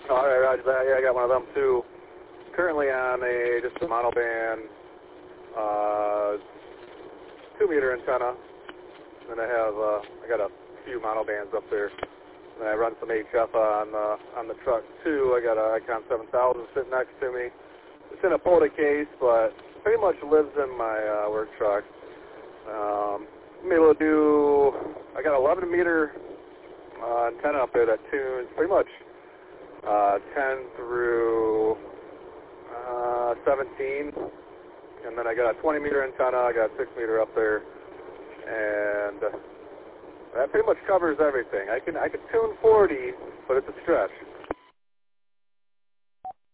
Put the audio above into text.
All right, roger that. Yeah, I got one of them too. Currently on just a monoband 2-meter antenna. And I got a few monobands up there. And I run some HF on the truck too. I got a Icon 7000 sitting next to me. It's in a POTA case, but pretty much lives in my work truck. I'm able to do. I got 11-meter antenna up there that tunes pretty much 10 through 17, and then I got a 20-meter antenna. I got a 6-meter up there, and that pretty much covers everything. I can tune 40, but it's a stretch.